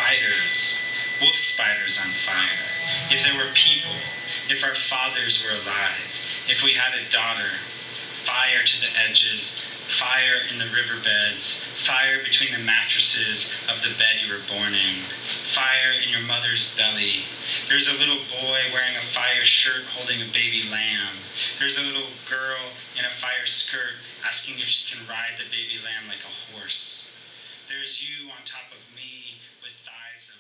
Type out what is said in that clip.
spiders, wolf spiders on fire, if there were people, if our fathers were alive, if we had a daughter, fire to the edges, fire in the riverbeds, fire between the mattresses of the bed you were born in, fire in your mother's belly. There's a little boy wearing a fire shirt holding a baby lamb. There's a little girl in a fire skirt asking if she can ride the baby lamb like a horse. There's you on top of me with thighs of